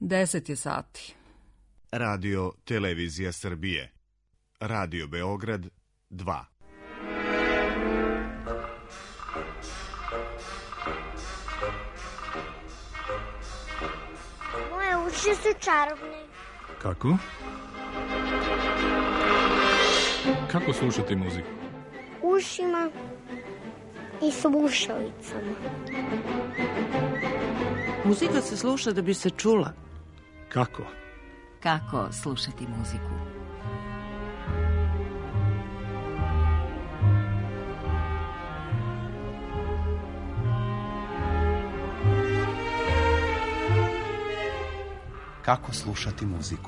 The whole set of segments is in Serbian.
10 je sati. Radio Televizija Srbije. Radio Beograd 2. Moje uši su čarobne. Kako? Kako slušati muziku? Ušima i slušalicama. Muzika se sluša da bi se čula. Kako? Kako slušati muziku? Kako slušati muziku?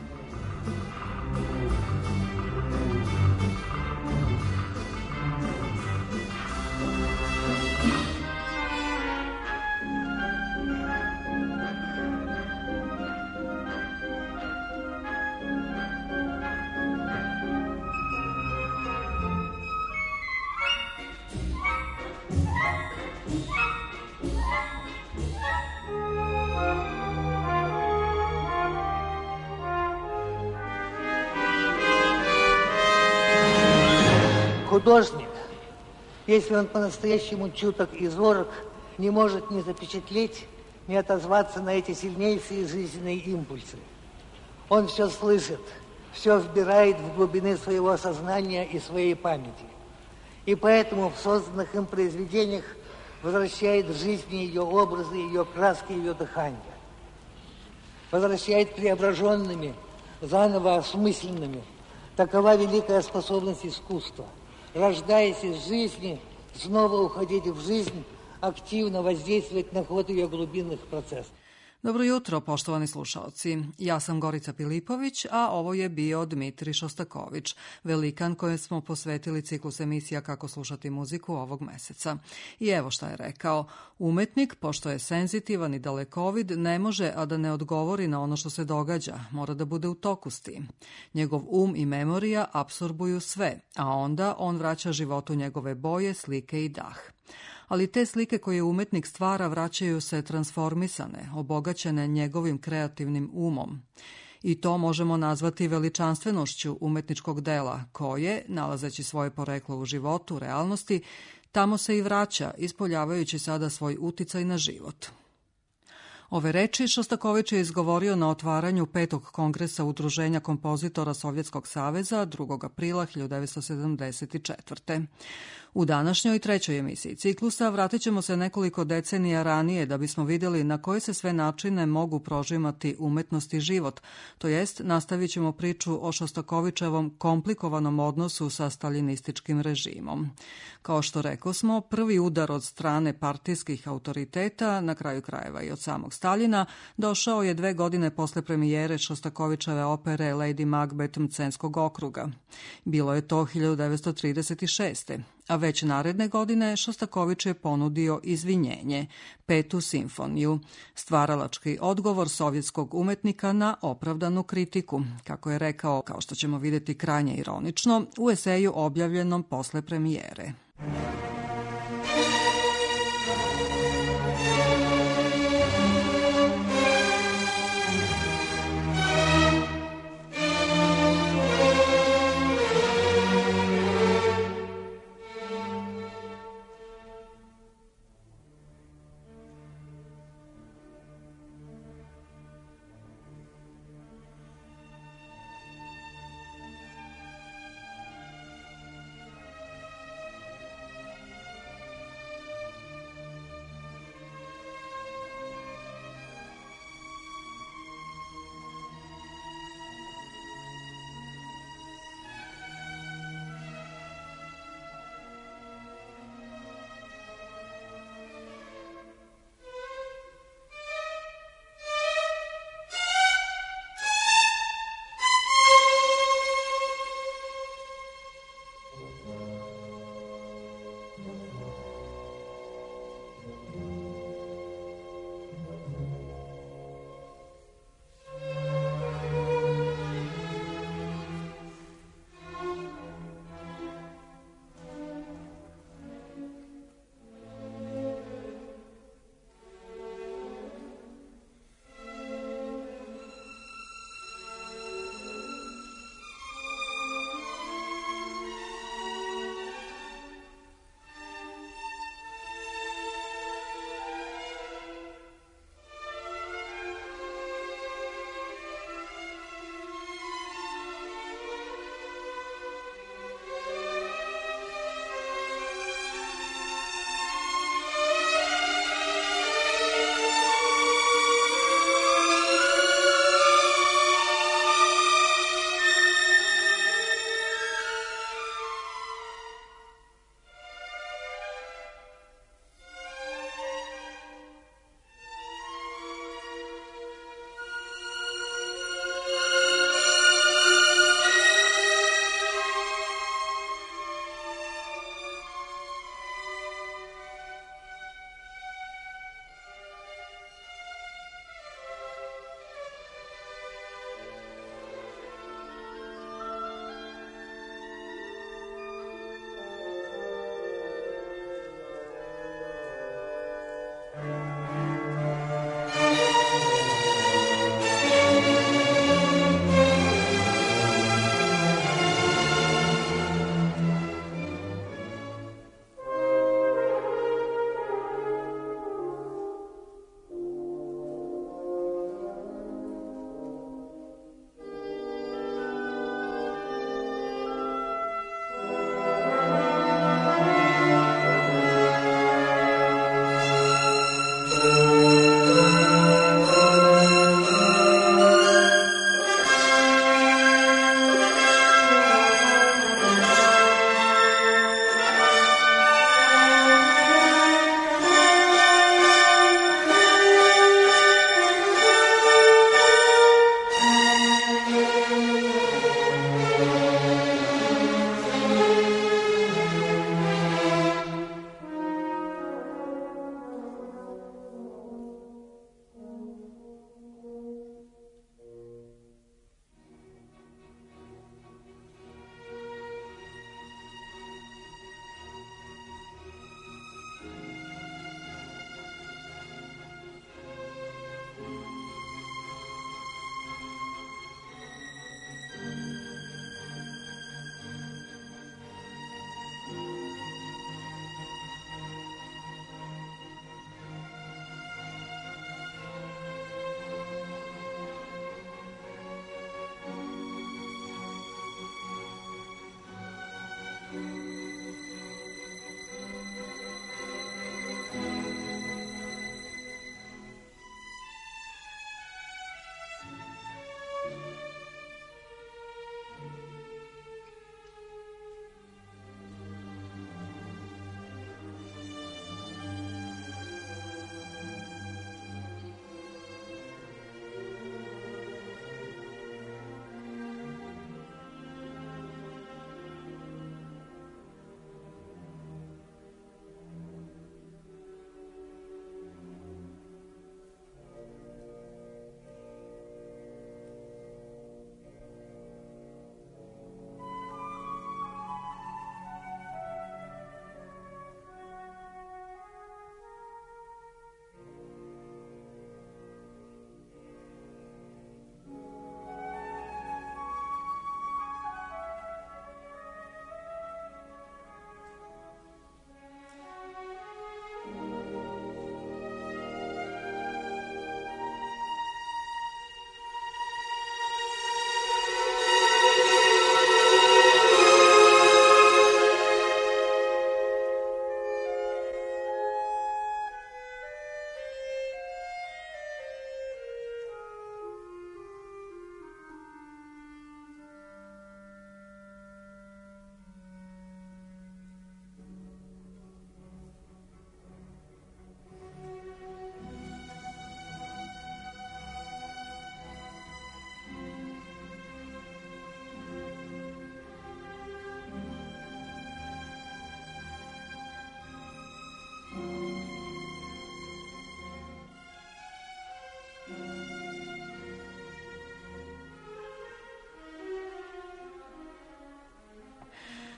Художник, если он по-настоящему чуток и зорок, не может ни запечатлеть, ни отозваться на эти сильнейшие жизненные импульсы. Он все слышит, все вбирает в глубины своего сознания и своей памяти. И поэтому в созданных им произведениях возвращает в жизни ее образы, ее краски, ее дыхание. Возвращает преображенными, заново осмысленными. Такова великая способность искусства. Рождаясь из жизни, снова уходить в жизнь, активно воздействовать на ход ее глубинных процессов. Dobro jutro, poštovani slušaoci. Ja sam Gorica Pilipović, a ovo je bio Dmitri Šostaković, velikan kojem smo posvetili ciklus emisija Kako slušati muziku ovog meseca. I evo šta je rekao. Umetnik, pošto je senzitivan i dalekovid, ne može, a da ne odgovori na ono što se događa. Mora da bude u toku s tim. Njegov um i memorija apsorbuju sve, a onda on vraća životu njegove boje, slike i dah. Ali te slike koje umetnik stvara vraćaju se transformisane, obogaćene njegovim kreativnim umom. I to možemo nazvati veličanstvenošću umetničkog dela koje, nalazeći svoje poreklo u životu, realnosti, tamo se i vraća, ispoljavajući sada svoj uticaj na život. Ove reči Šostaković je izgovorio na otvaranju 5. kongresa Udruženja kompozitora Sovjetskog saveza 2. aprila 1974. U današnjoj trećoj emisiji ciklusa vratit ćemo se nekoliko decenija ranije da bismo vidjeli na koje se sve načine mogu prožimati umetnost i život, to jest nastavit ćemo priču o Šostakovićevom komplikovanom odnosu sa staljinističkim režimom. Kao što rekosmo, prvi udar od strane partijskih autoriteta, na kraju krajeva i od samog Staljina, došao je 2 godine posle premijere Šostakovićeve opere Lady Macbeth Mcenskog okruga. Bilo je to 1936. A već naredne godine Šostaković je ponudio izvinjenje, 5. simfoniju, stvaralački odgovor sovjetskog umetnika na opravdanu kritiku, kako je rekao, kao što ćemo vidjeti krajnje ironično, u eseju objavljenom posle premijere.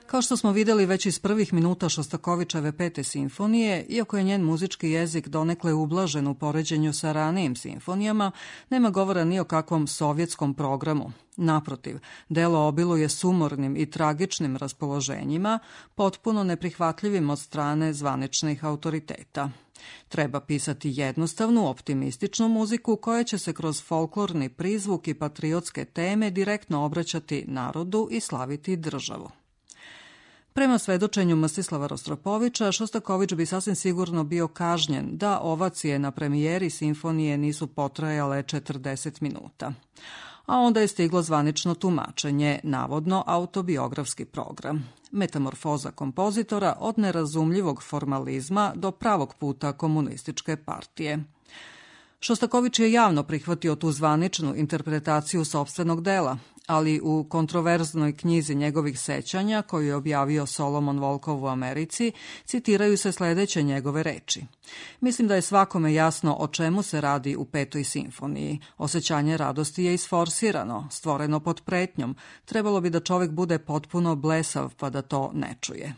Kao što smo videli već iz prvih minuta Šostakovićeve 5. simfonije, iako je njen muzički jezik donekle ublažen u poređenju sa ranijim simfonijama, nema govora ni o kakvom sovjetskom programu. Naprotiv, delo obiluje sumornim i tragičnim raspoloženjima, potpuno neprihvatljivim od strane zvaničnih autoriteta. Treba pisati jednostavnu, optimističnu muziku koja će se kroz folklorni prizvuk i patriotske teme direktno obraćati narodu i slaviti državu. Prema svedočenju Mstislava Rostropovića, Šostaković bi sasvim sigurno bio kažnjen da ovacije na premijeri simfonije nisu potrajale 40 minuta. A onda je stiglo zvanično tumačenje, navodno autobiografski program. Metamorfoza kompozitora od nerazumljivog formalizma do pravog puta komunističke partije. Šostaković je javno prihvatio tu zvaničnu interpretaciju sopstvenog dela, ali u kontroverznoj knjizi njegovih sećanja, koju je objavio Solomon Volkov u Americi, citiraju se sledeće njegove reči. Mislim da je svakome jasno o čemu se radi u 5. simfoniji. Osećanje radosti je isforsirano, stvoreno pod pretnjom. Trebalo bi da čovek bude potpuno blesav pa da to ne čuje.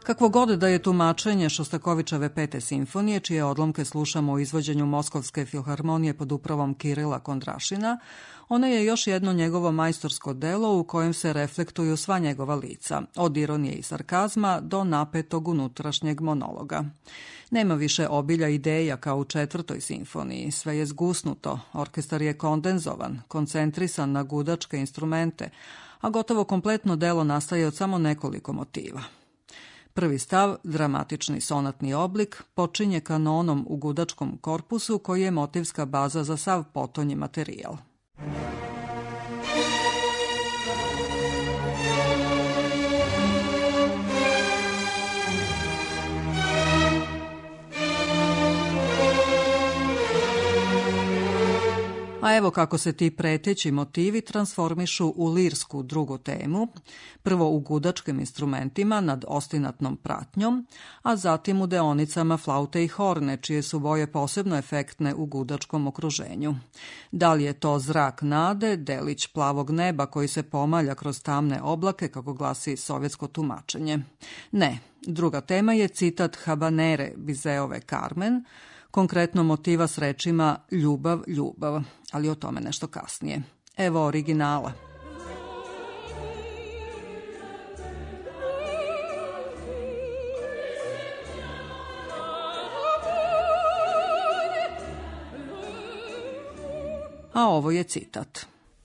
Kakvo god da je tumačenje Šostakovićeve 5. simfonije, čije odlomke slušamo u izvođenju Moskovske filharmonije pod upravom Kirila Kondrašina, ona je još jedno njegovo majstorsko delo u kojem se reflektuju sva njegova lica, od ironije i sarkazma do napetog unutrašnjeg monologa. Nema više obilja ideja kao u 4. simfoniji, sve je zgusnuto, orkestar je kondenzovan, koncentrisan na gudačke instrumente, a gotovo kompletno delo nastaje od samo nekoliko motiva. Prvi stav, dramatični sonatni oblik, počinje kanonom u gudačkom korpusu koji je motivska baza za sav potonji materijal. A evo kako se ti preteći motivi transformišu u lirsku drugu temu, prvo u gudačkim instrumentima nad ostinatnom pratnjom, a zatim u deonicama flaute i horne, čije su boje posebno efektne u gudačkom okruženju. Da li je to zrak nade, delić plavog neba koji se pomalja kroz tamne oblake, kako glasi sovjetsko tumačenje? Ne, druga tema je citat Habanere Bizeove Carmen, konkretno motiva s rečima ljubav, ljubav, ali o tome nešto kasnije. Evo originala. A ovo je citat.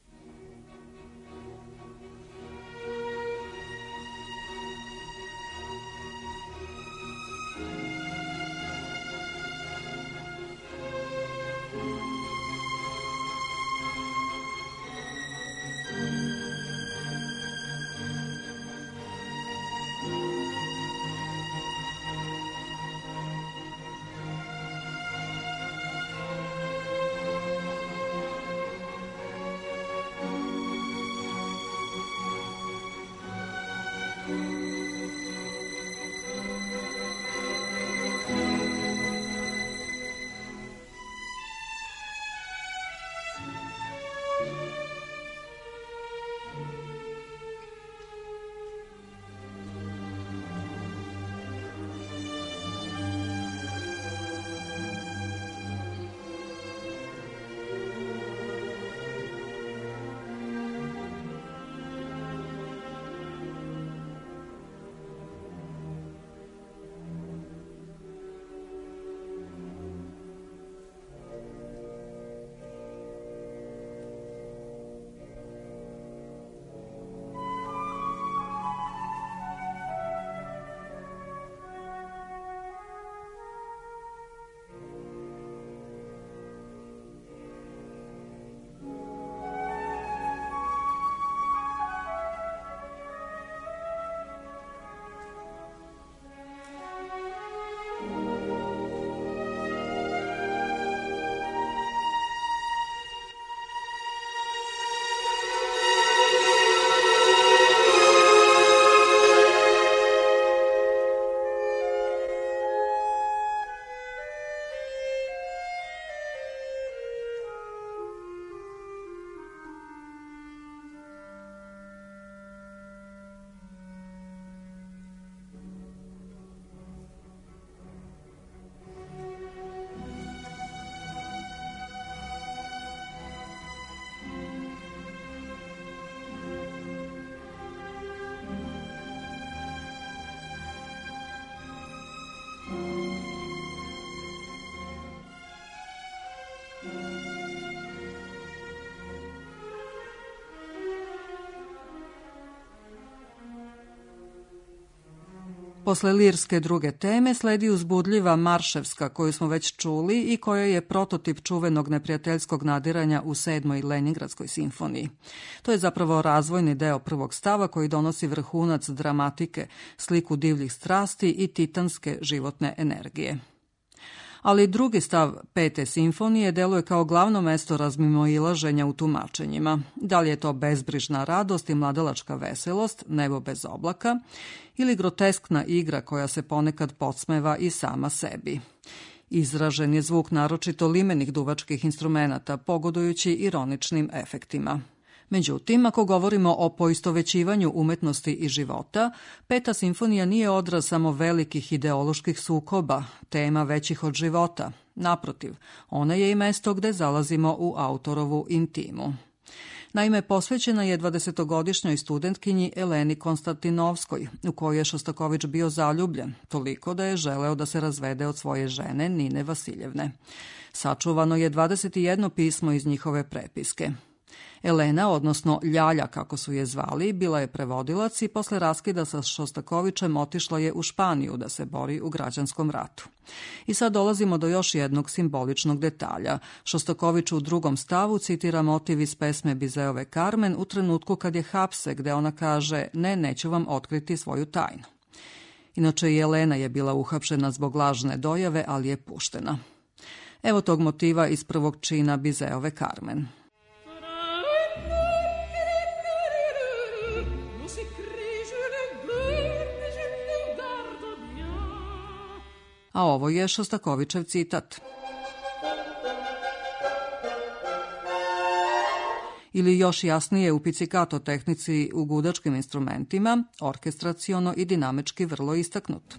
Posle lirske druge teme sledi uzbudljiva marševska koju smo već čuli i koja je prototip čuvenog neprijateljskog nadiranja u 7. Leningradskoj simfoniji. To je zapravo razvojni deo prvog stava koji donosi vrhunac dramatike, sliku divljih strasti i titanske životne energije. Ali drugi stav 5. simfonije deluje kao glavno mesto razmimoilaženja u tumačenjima. Da li je to bezbrižna radost i mladalačka veselost, nebo bez oblaka, ili groteskna igra koja se ponekad podsmeva i sama sebi. Izražen je zvuk naročito limenih duvačkih instrumenata, pogodujući ironičnim efektima. Međutim, ako govorimo o poistovećivanju umetnosti i života, Peta simfonija nije odraz samo velikih ideoloških sukoba, tema većih od života. Naprotiv, ona je i mesto gde zalazimo u autorovu intimu. Naime, posvećena je 20-godišnjoj studentkinji Eleni Konstantinovskoj, u kojoj je Šostakovič bio zaljubljen, toliko da je želeo da se razvede od svoje žene Nine Vasiljevne. Sačuvano je 21 pismo iz njihove prepiske. Elena, odnosno Ljalja kako su je zvali, bila je prevodilac i posle raskida sa Šostakovičem otišla je u Španiju da se bori u građanskom ratu. I sad dolazimo do još jednog simboličnog detalja. Šostaković u drugom stavu citira motiv iz pesme Bizeove Carmen u trenutku kad je hapse, gde ona kaže "Ne, neću vam otkriti svoju tajnu". Inače i Elena je bila uhapšena zbog lažne dojave, ali je puštena. Evo tog motiva iz prvog čina Bizeove Carmen. A ovo je Šostakovičev citat. Ili još jasnije u pizzicato tehnici u gudačkim instrumentima, orkestraciono i dinamički vrlo istaknut.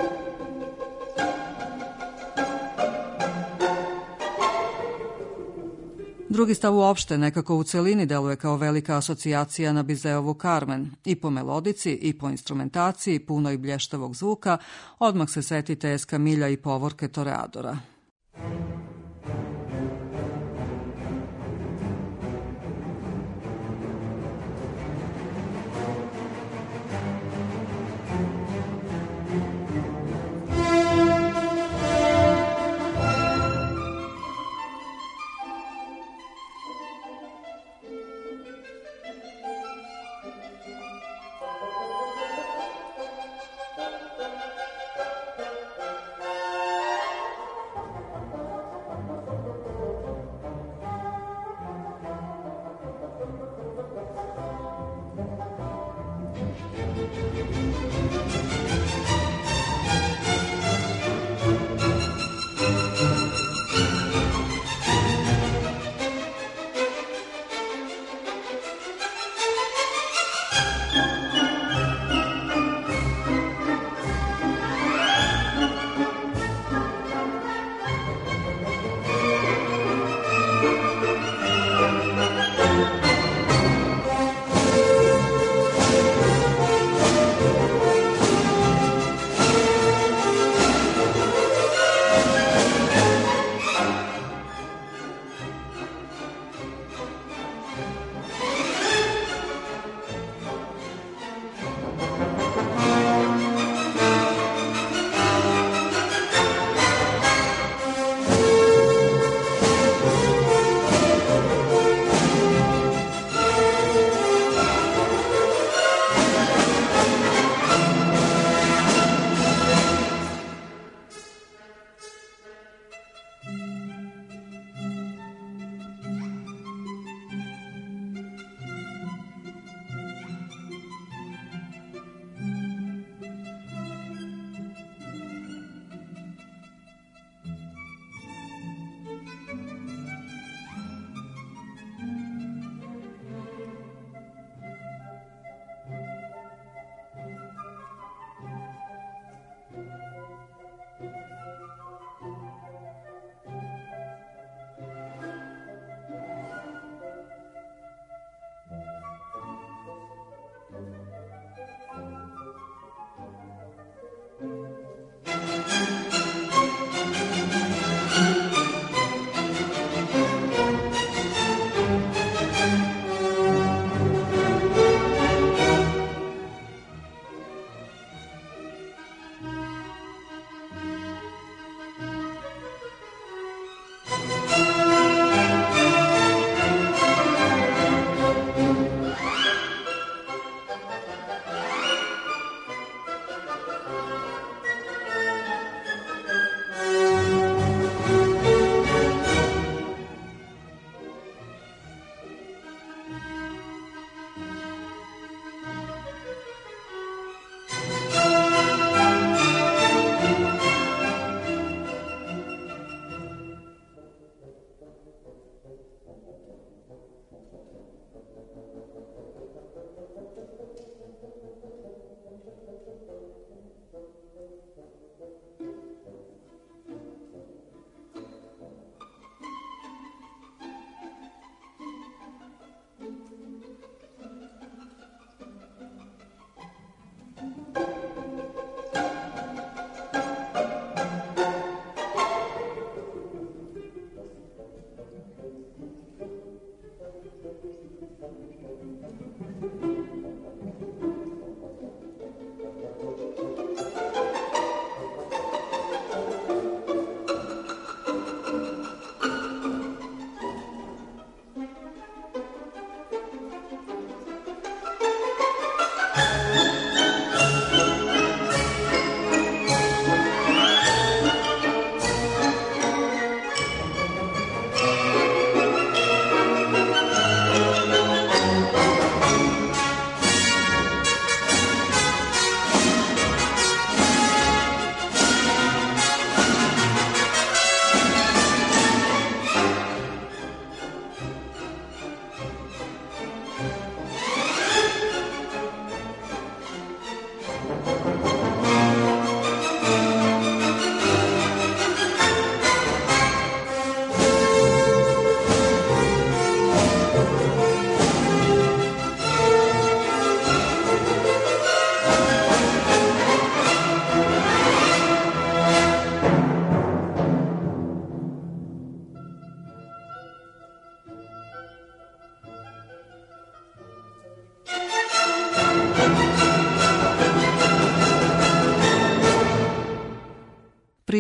Drugi stav uopšte nekako u celini deluje kao velika asocijacija na Bizeovu Carmen. I po melodici i po instrumentaciji, puno i blještavog zvuka, odmah se setite Eskamilja i povorke Toreadora.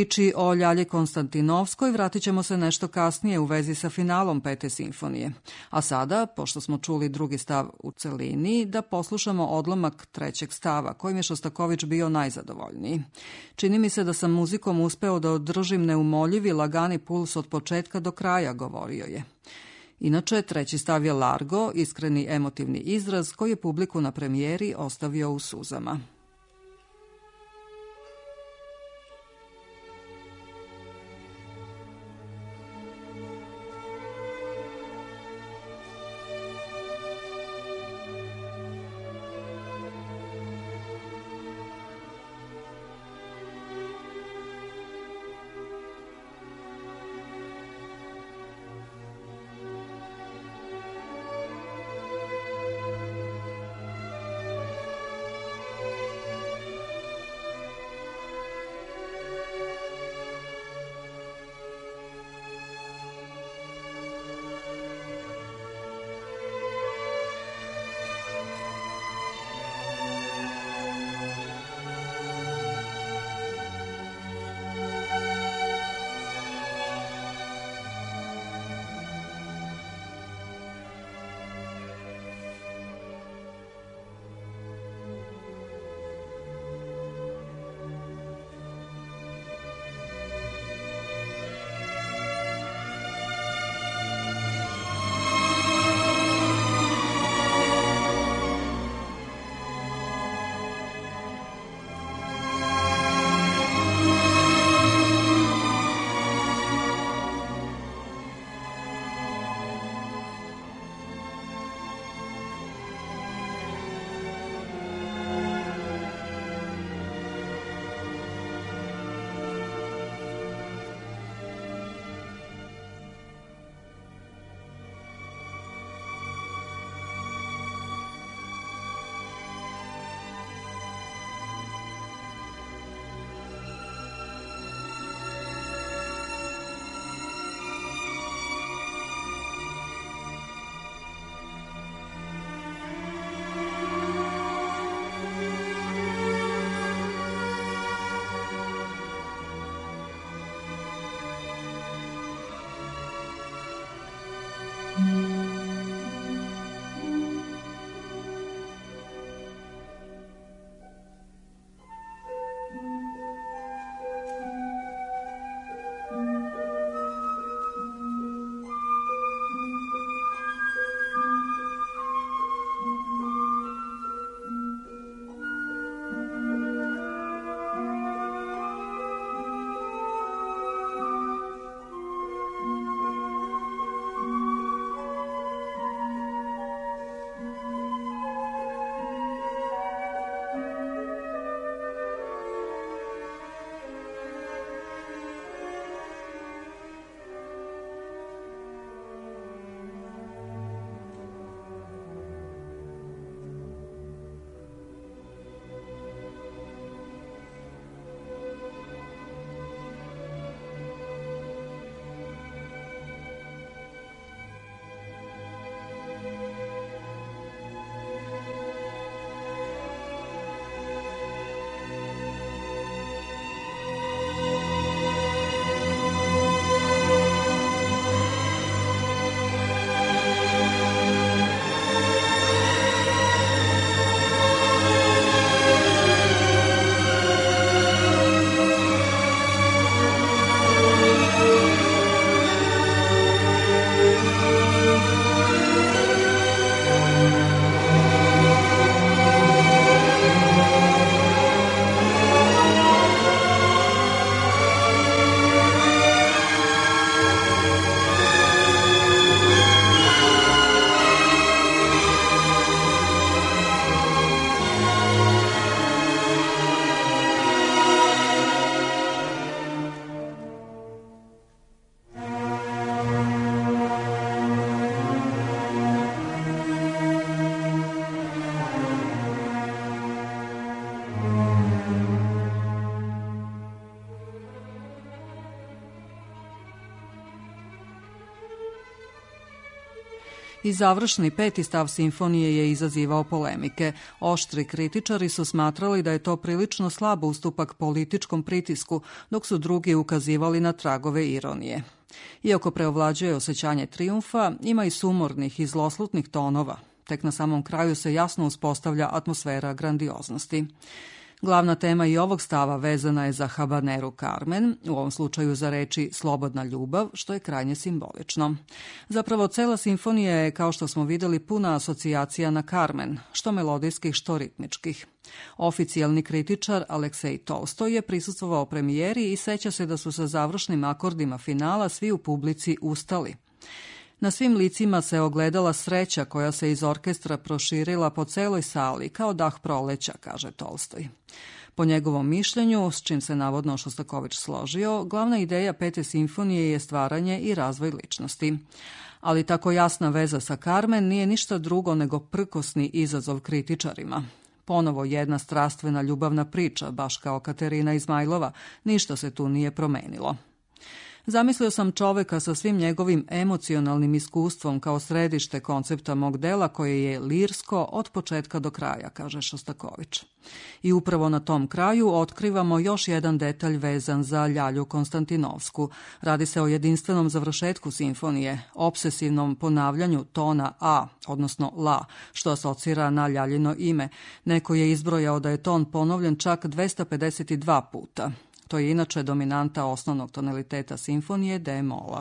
Priči o Ljalji Konstantinovskoj vratit ćemo se nešto kasnije u vezi sa finalom Pete simfonije. A sada, pošto smo čuli drugi stav u celini, da poslušamo odlomak trećeg stava, kojim je Šostakovič bio najzadovoljniji. Čini mi se da sam muzikom uspeo da održim neumoljivi lagani puls od početka do kraja, govorio je. Inače, treći stav je largo, iskreni emotivni izraz koji je publiku na premijeri ostavio u suzama. I završni 5. stav simfonije je izazivao polemike. Oštri kritičari su smatrali da je to prilično slab ustupak političkom pritisku, dok su drugi ukazivali na tragove ironije. Iako preovlađuje osjećanje trijumfa, ima i sumornih i zloslutnih tonova. Tek na samom kraju se jasno uspostavlja atmosfera grandioznosti. Glavna tema i ovog stava vezana je za habaneru Carmen, u ovom slučaju za reči slobodna ljubav, što je krajnje simbolično. Zapravo, cela simfonija je, kao što smo videli, puna asocijacija na Carmen, što melodijskih, što ritmičkih. Oficijalni kritičar Aleksej Tolstoj je prisustvovao premijeri i seća se da su sa završnim akordima finala svi u publici ustali. Na svim licima se ogledala sreća koja se iz orkestra proširila po celoj sali, kao dah proleća, kaže Tolstoj. Po njegovom mišljenju, s čim se navodno Šostaković složio, glavna ideja 5. simfonije je stvaranje i razvoj ličnosti. Ali tako jasna veza sa Carmen nije ništa drugo nego prkosni izazov kritičarima. Ponovo jedna strastvena ljubavna priča, baš kao Katerina Izmajlova, ništa se tu nije promenilo. Zamislio sam čoveka sa svim njegovim emocionalnim iskustvom kao središte koncepta mog dela koje je lirsko od početka do kraja, kaže Šostaković. I upravo na tom kraju otkrivamo još jedan detalj vezan za Ljalju Konstantinovsku. Radi se o jedinstvenom završetku simfonije, obsesivnom ponavljanju tona A, odnosno La, što asocira na Ljaljino ime. Neko je izbrojao da je ton ponovljen čak 252 puta. To je inače dominanta osnovnog tonaliteta simfonije D-mola.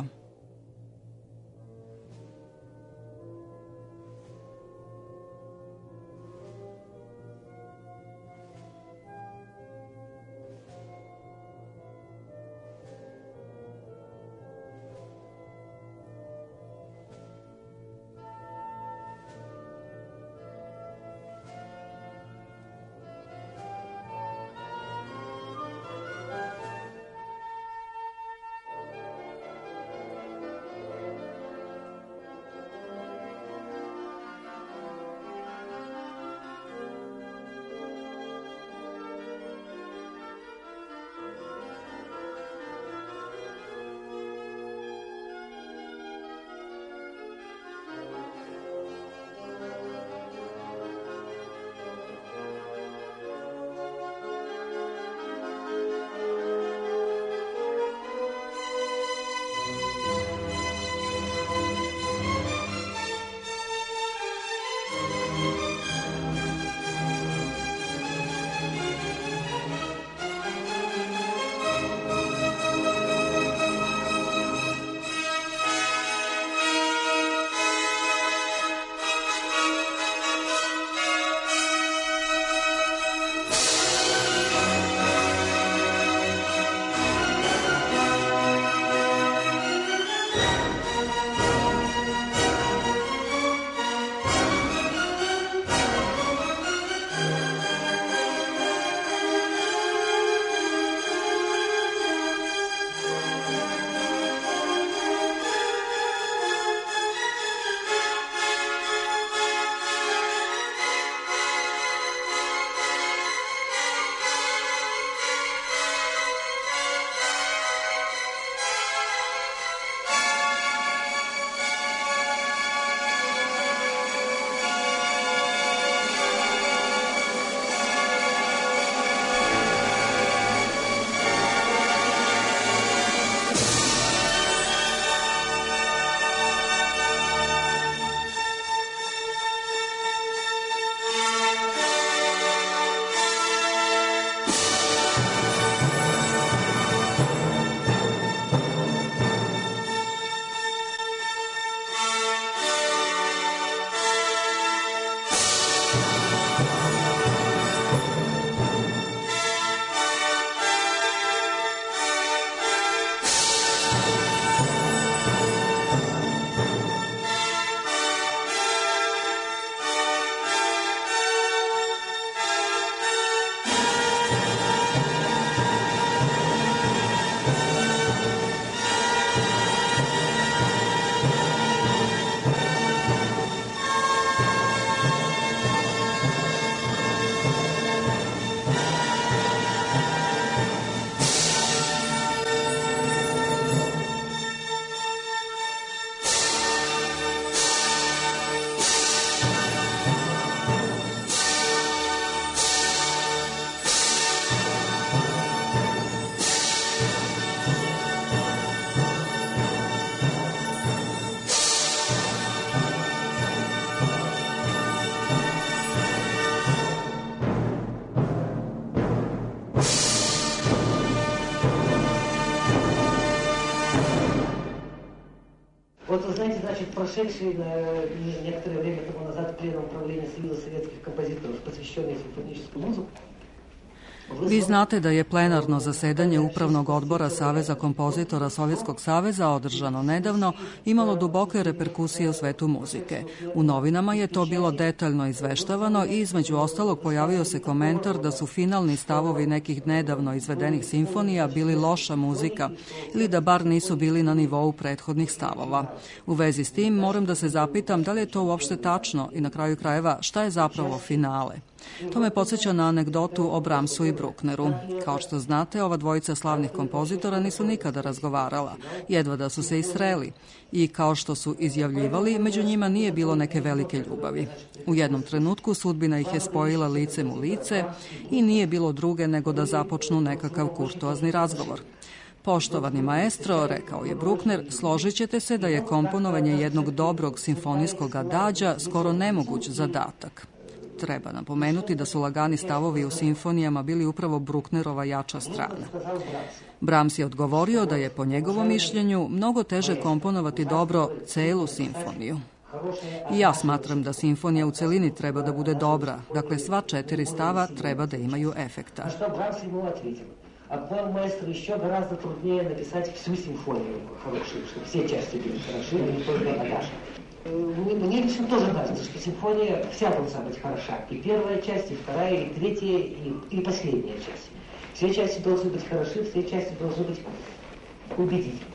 прошедший некоторое время тому назад пленум управления Союза советских композиторов, посвященный симфоническую музыку. Vi znate da je plenarno zasedanje Upravnog odbora Saveza kompozitora Sovjetskog saveza, održano nedavno, imalo duboke reperkusije u svetu muzike. U novinama je to bilo detaljno izveštavano i između ostalog pojavio se komentar da su finalni stavovi nekih nedavno izvedenih simfonija bili loša muzika ili da bar nisu bili na nivou prethodnih stavova. U vezi s tim moram da se zapitam da li je to uopšte tačno i na kraju krajeva šta je zapravo finale. To me podsjeća na anegdotu o Brahmsu i Bruckneru. Kao što znate, ova dvojica slavnih kompozitora nisu nikada razgovarala, jedva da su se i sreli. I kao što su izjavljivali, među njima nije bilo neke velike ljubavi. U jednom trenutku sudbina ih je spojila licem u lice i nije bilo druge nego da započnu nekakav kurtoazni razgovor. Poštovani maestro, rekao je Bruckner, složit ćete se da je komponovanje jednog dobrog simfonijskog adađa skoro nemoguć zadatak. Treba napomenuti da su lagani stavovi u simfonijama bili upravo Brucknerova jača strana. Brahms je odgovorio da je po njegovom mišljenju mnogo teže komponovati dobro celu simfoniju. I ja smatram da simfonija u celini treba da bude dobra, dakle sva 4 stava treba da imaju efekta. А к маэстро еще гораздо труднее написать всю симфонию хорошую, чтобы все части были хороши, а не только адаж. Мне лично тоже кажется, что симфония вся должна быть хороша. И первая часть, и вторая, и третья, и последняя часть. Все части должны быть хороши, все части должны быть убедительны.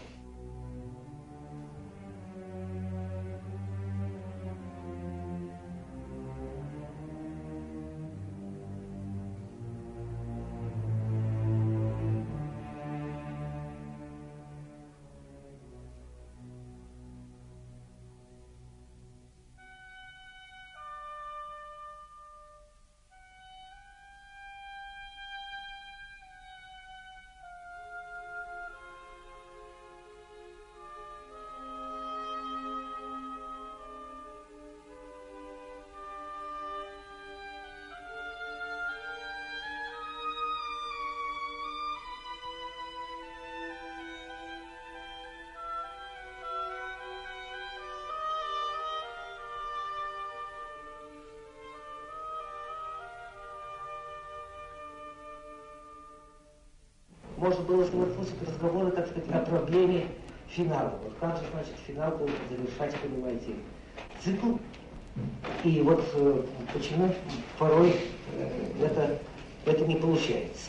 Можно было слушать разговоры, так сказать, о проблеме финала. Вот как же, значит, финал будет завершать, понимаете, цикл. И вот почему порой это не получается.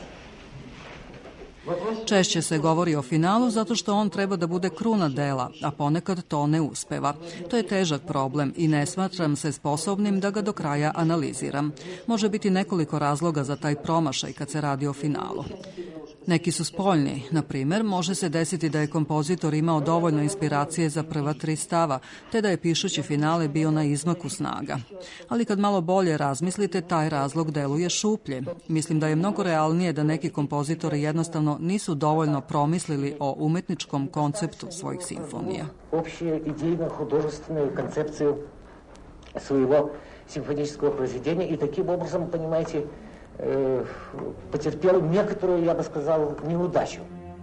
Češće se govori o finalu zato što on treba da bude kruna dela, a ponekad to ne uspeva. To je težak problem i ne smatram se sposobnim da ga do kraja analiziram. Može biti nekoliko razloga za taj promašaj kad se radi o finalu. Neki su spoljni, na primer, može se desiti da je kompozitor imao dovoljno inspiracije za prva 3 stava, te da je pišući finale bio na izmaku snaga. Ali kad malo bolje razmislite, taj razlog deluje šuplje. Mislim da je mnogo realnije da neki kompozitori jednostavno nisu dovoljno promislili o umetničkom konceptu svojih simfonija. Opće idejno-hudожественную koncepciju svojeg simfonijskog произведения i takim obrazom, понимаете, потерпел некоторую, я бы сказал, неудачу.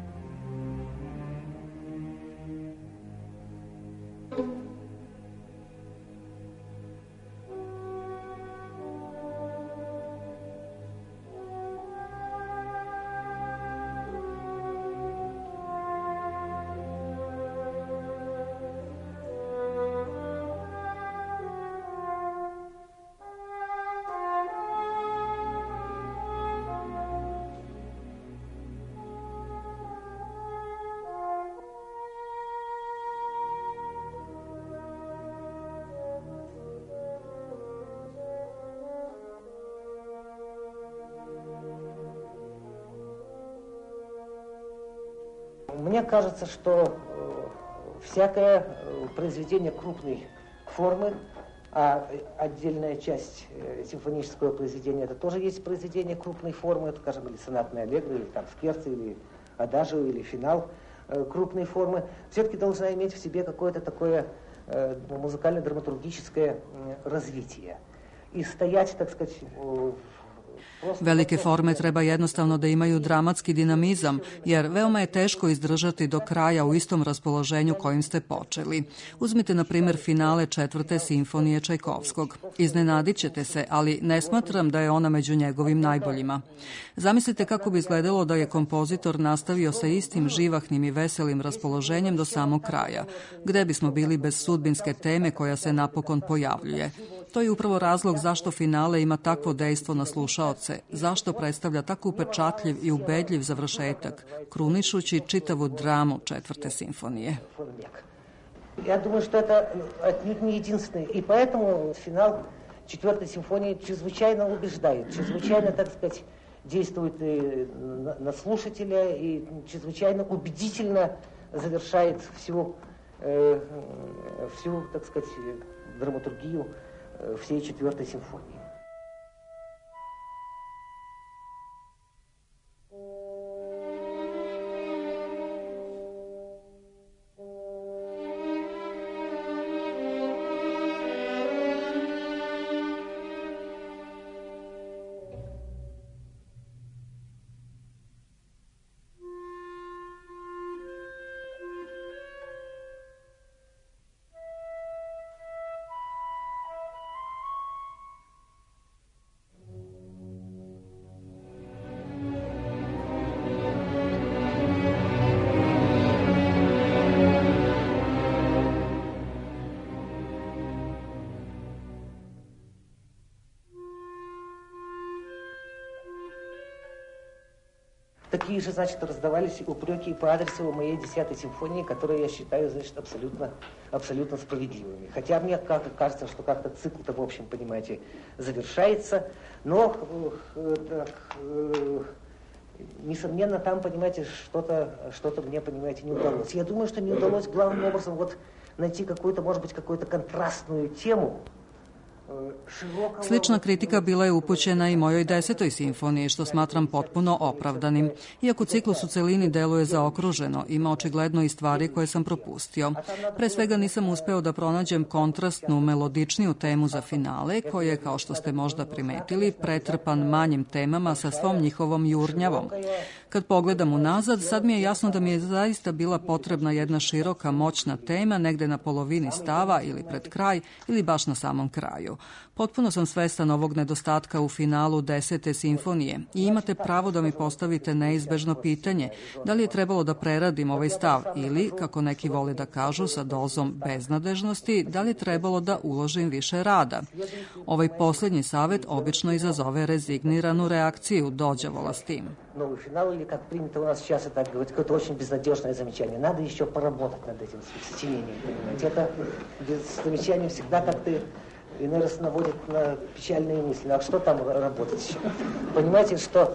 Мне кажется, что всякое произведение крупной формы, а отдельная часть симфонического произведения, это тоже есть произведение крупной формы, это, скажем, или сонатная аллегро, или там скерцо, или адажио, или финал крупной формы, все-таки должна иметь в себе какое-то такое музыкально-драматургическое развитие. И стоять, так сказать, Velike forme treba jednostavno da imaju dramatski dinamizam, jer veoma je teško izdržati do kraja u istom raspoloženju kojim ste počeli. Uzmite, na primjer, finale 4. simfonije Čajkovskog. Iznenadit ćete se, ali ne smatram da je ona među njegovim najboljima. Zamislite kako bi izgledalo da je kompozitor nastavio sa istim živahnim i veselim raspoloženjem do samog kraja. Gde bismo bili bez sudbinske teme koja se napokon pojavljuje? To je upravo razlog zašto finale ima takvo dejstvo na slušaoce, zašto predstavlja tako upečatljiv i ubedljiv završetak, krunišući čitavu dramu 4. simfonije. Я думаю, что это отнюдь не единственный. И поэтому финал 4. симфонии чрезвычайно убеждает, чрезвычайно, так сказать, действует и на слушателя, и чрезвычайно убедительно завершает всю, так сказать, драматургию всей 4. симфонии. Такие же, значит, раздавались упреки по адресу моей 10-й симфонии, которые я считаю, значит, абсолютно справедливыми. Хотя мне кажется, что как-то цикл-то, в общем, понимаете, завершается, но, несомненно, там, понимаете, что-то мне, понимаете, не удалось. Я думаю, что не удалось главным образом вот найти какую-то, может быть, какую-то контрастную тему. Slična kritika bila je upućena i mojoj 10. simfoniji, što smatram potpuno opravdanim. Iako ciklus u celini deluje zaokruženo, ima očigledno i stvari koje sam propustio. Pre svega nisam uspeo da pronađem kontrastnu, melodičniju temu za finale, koji je, kao što ste možda primetili, pretrpan manjim temama sa svom njihovom jurnjavom. Kad pogledam unazad, sad mi je jasno da mi je zaista bila potrebna jedna široka, moćna tema negde na polovini stava ili pred kraj ili baš na samom kraju. Potpuno sam svestan ovog nedostatka u finalu 10. simfonije i imate pravo da mi postavite neizbežno pitanje da li je trebalo da preradim ovaj stav ili, kako neki vole da kažu sa dozom beznadežnosti, da li je trebalo da uložim više rada. Ovaj posljednji savet obično izazove rezigniranu reakciju dođavola s tim. Новый финал, или, как принято у нас сейчас это говорить, какое-то очень безнадежное замечание. Надо еще поработать над этим сочинением, понимаете. Это замечание всегда как-то иной раз наводит на печальные мысли. А что там работать еще? Понимаете, что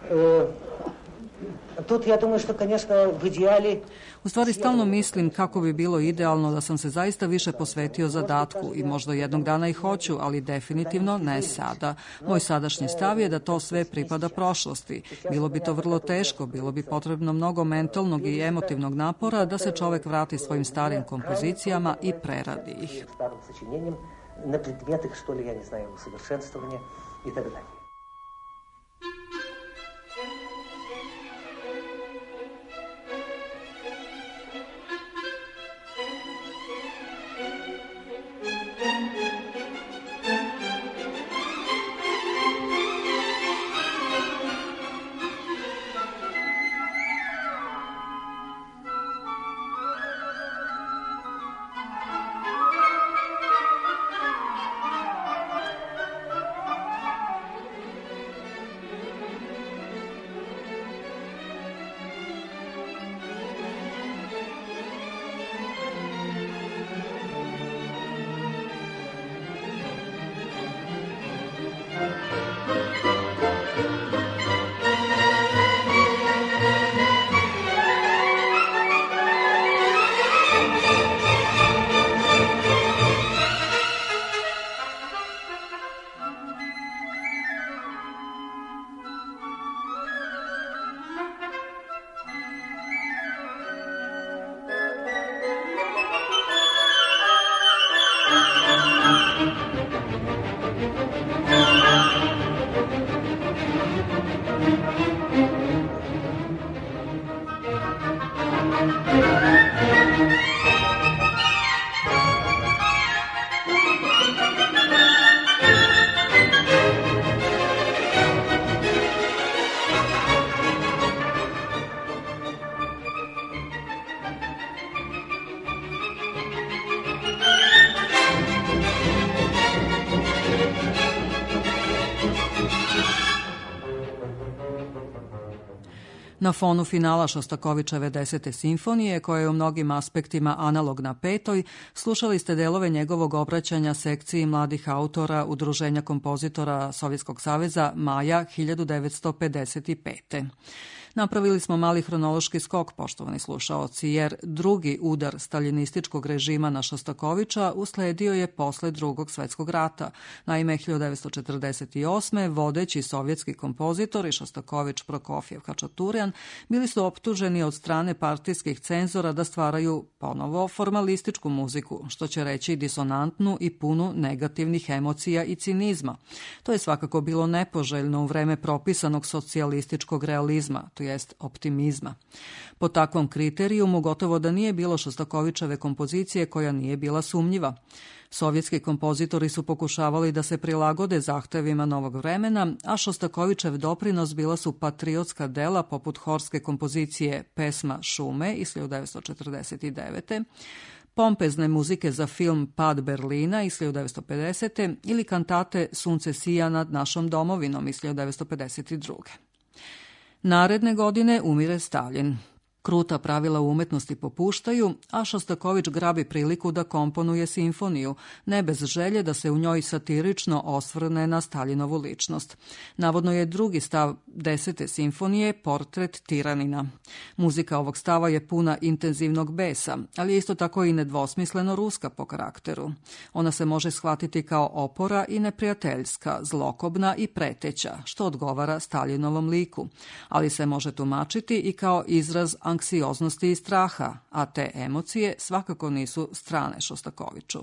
тут, я думаю, что, конечно, в идеале... U stvari, stalno mislim kako bi bilo idealno da sam se zaista više posvetio zadatku i možda jednog dana i hoću, ali definitivno ne sada. Moj sadašnji stav je da to sve pripada prošlosti. Bilo bi to vrlo teško, bilo bi potrebno mnogo mentalnog i emotivnog napora da se čovek vrati svojim starim kompozicijama i preradi ih. На предмет их, что ли, я не знаю, усовершенствования и так далее. Na fonu finala Šostakovićeve 10. simfonije, koja je u mnogim aspektima analog na 5. slušali ste delove njegovog obraćanja sekciji mladih autora Udruženja kompozitora Sovjetskog saveza maja 1955. Napravili smo mali hronološki skok, poštovani slušaoci, jer drugi udar staljinističkog režima na Šostakovića usledio je posle Drugog svetskog rata. Naime, 1948. vodeći sovjetski kompozitori Šostaković, Prokofjev, Hačaturjan bili su optuženi od strane partijskih cenzora da stvaraju ponovo formalističku muziku, što će reći disonantnu i punu negativnih emocija i cinizma. To je svakako bilo nepoželjno u vreme propisanog socijalističkog realizma, to jest optimizma. Po takvom kriterijumu gotovo da nije bilo Šostakovićeve kompozicije koja nije bila sumnjiva. Sovjetski kompozitori su pokušavali da se prilagode zahtevima novog vremena, a Šostakovićev doprinos bila su patriotska dela poput horske kompozicije Pesma šume iz 1949. pompezne muzike za film Pad Berlina iz 1950. ili kantate Sunce sija nad našom domovinom iz 1952. Naredne godine umire Staljin. Kruta pravila u umetnosti popuštaju, a Šostaković grabi priliku da komponuje simfoniju, ne bez želje da se u njoj satirično osvrne na Staljinovu ličnost. Navodno je drugi stav 10. simfonije portret tiranina. Muzika ovog stava je puna intenzivnog besa, ali je isto tako i nedvosmisleno ruska po karakteru. Ona se može shvatiti kao opora i neprijateljska, zlokobna i preteća, što odgovara Staljinovom liku, ali se može tumačiti i kao izraz anksioznosti i straha, a te emocije svakako nisu strane Šostakoviću.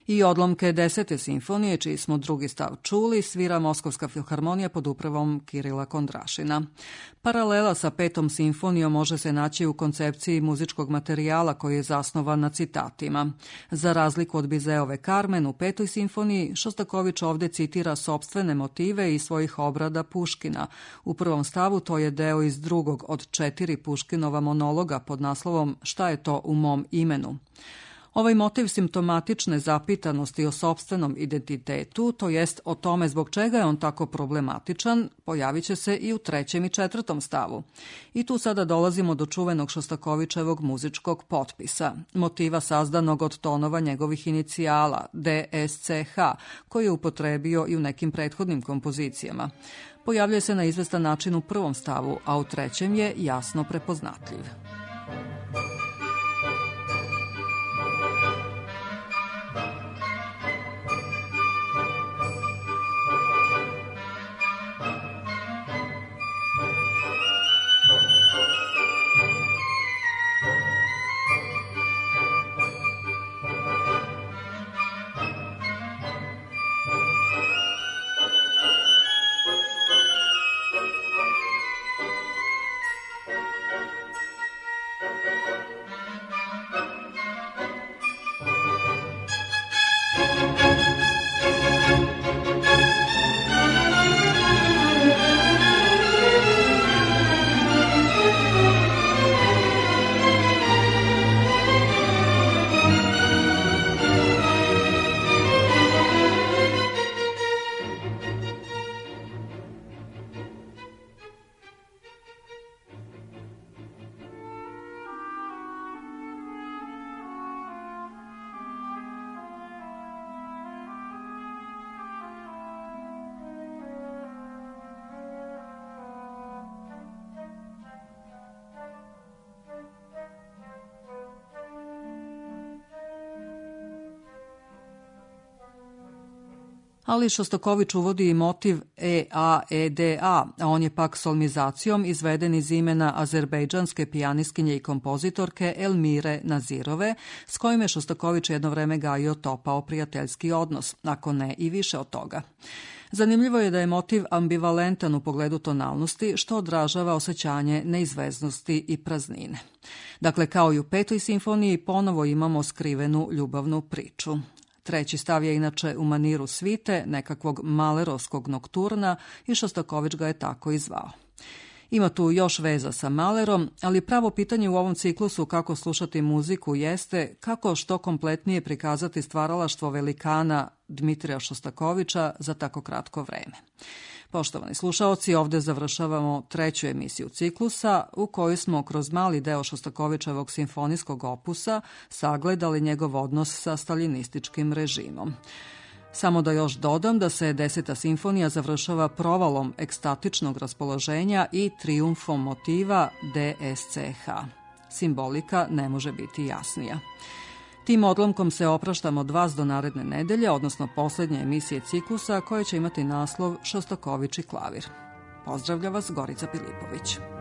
I odlomke 10. simfonije, čiji smo drugi stav čuli, svira Moskovska filharmonija pod upravom Kirila Kondrašina. Paralela sa 5. simfonijom može se naći u koncepciji muzičkog materijala koji je zasnovan na citatima. Za razliku od Bizeove Karmen u 5. simfoniji, Šostaković ovdje citira sopstvene motive i svojih obrada Puškina. U prvom stavu to je deo iz drugog od 4 Puškinova monologa pod naslovom Šta je to u mom imenu? Ovaj motiv simptomatične zapitanosti o sopstvenom identitetu, to jest o tome zbog čega je on tako problematičan, pojavit će se i u 3. i 4. stavu. I tu sada dolazimo do čuvenog Šostakovićevog muzičkog potpisa, motiva sazdanog od tonova njegovih inicijala, DSCH, koji je upotrebio i u nekim prethodnim kompozicijama. Pojavljuje se na izvestan način u 1. stavu, a u 3. je jasno prepoznatljiv. Ali Šostaković uvodi i motiv E-A-E-D-A, a on je pak solmizacijom izveden iz imena azerbejdžanske pijanistkinje i kompozitorke Elmire Nazirove, s kojim je Šostaković jedno vreme gajio topao prijateljski odnos, ako ne i više od toga. Zanimljivo je da je motiv ambivalentan u pogledu tonalnosti, što odražava osjećanje neizvesnosti i praznine. Dakle, kao i u 5. simfoniji, ponovo imamo skrivenu ljubavnu priču. 3. stav je inače u maniru svite, nekakvog malerovskog nokturna, i Šostaković ga je tako i zvao. Ima tu još veza sa Malerom, ali pravo pitanje u ovom ciklusu kako slušati muziku jeste kako što kompletnije prikazati stvaralaštvo velikana Dmitrija Šostakovića za tako kratko vreme. Poštovani slušaoci, ovdje završavamo 3. emisiju ciklusa u kojoj smo kroz mali deo Šostakovićevog simfonijskog opusa sagledali njegov odnos sa staljinističkim režimom. Samo da još dodam da se 10. simfonija završava provalom ekstatičnog raspoloženja i trijumfom motiva DSCH. Simbolika ne može biti jasnija. Tim odlomkom se opraštamo od vas do naredne nedelje, odnosno posljednje emisije ciklusa koje će imati naslov Šostaković i klavir. Pozdravlja vas Gorica Pilipović.